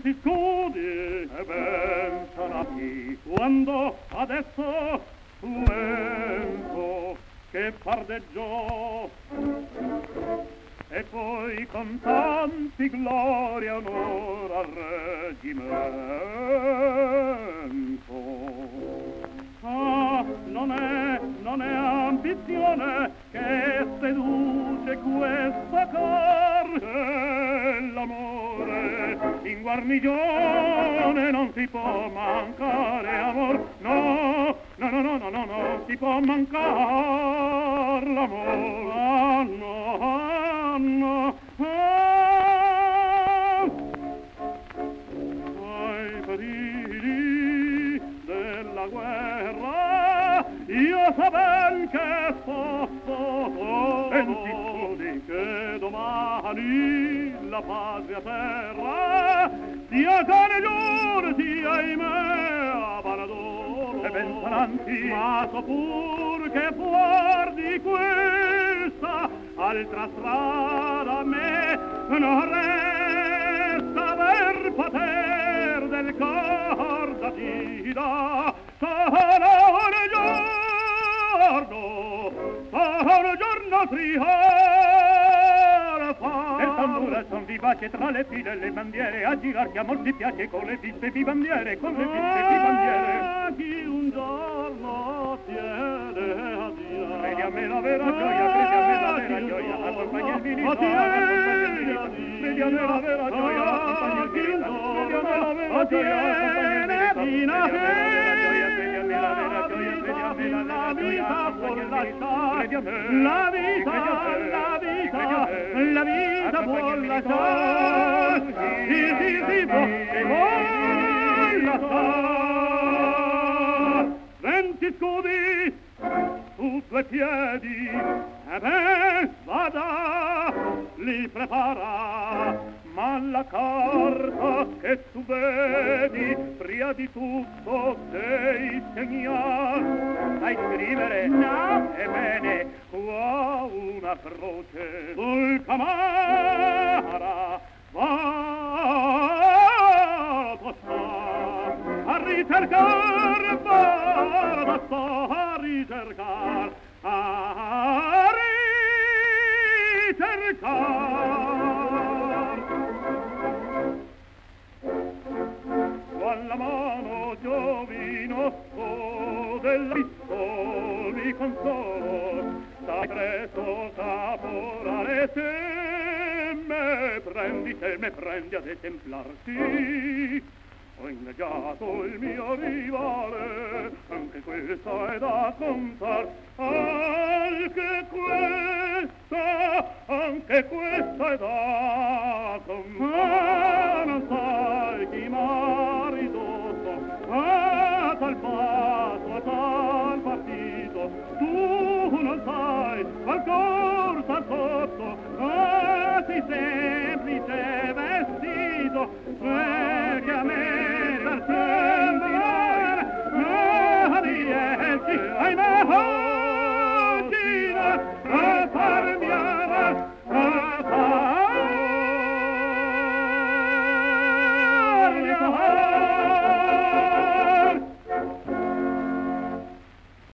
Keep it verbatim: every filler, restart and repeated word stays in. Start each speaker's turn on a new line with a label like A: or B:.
A: si scudi e ben sanati quando adesso lento che pardeggiò e poi con tanti gloria onor al reggimento. Ah, non è, non è ambizione che seduce questa cor, e l'amore in guarnigione non si può mancare, amor, no, no, no, no, no, no, no, si può mancar l'amor, ah, no, ah, no, ah, ai perigli della guerra io so ben che posso senti che domani la patria terra sia cane giur sia ahimè abanador e ben saranti ma so pur che fuor di questa altra strada a me non resta per poter del cor da tira sono un giorno sono un giorno trionfa e tambura son vivace tra le file le bandiere a girar che a molti piace con le viste di bandiere con le viste di bandiere chi un giorno tiene a girare credi a me la vera gioia credi a me la vera gioia accompagna il vinito accompagna il vinito credi a me la vera gioia accompagna il vinito credi a me la vera gioia accompagna il vinito credi a me la vera gioia credi a me la vera gioia credi a me la vera gioia accompagna il vinito credi a me la vita la vita la vita vuol lasciar sì sì sì vuol lasciar venti scudi su due piedi e ben vada li prepara ma la carta che tu vedi prima di tutto devi segnar sai scrivere no ebbene qua una croce sul camara va a ricercar va a ricercar a ricercar alla mano giovinotto del risto mi consolo sagreto caporale se me prendi se me prendi ad esemplarti ho ingaggiato il mio rivale anche questa è da contar anche questa anche questa è da contar non sai chi m'ha ridotto a tal passo a tal partito tu non sai al corso al sotto a si semplice vestito perché a me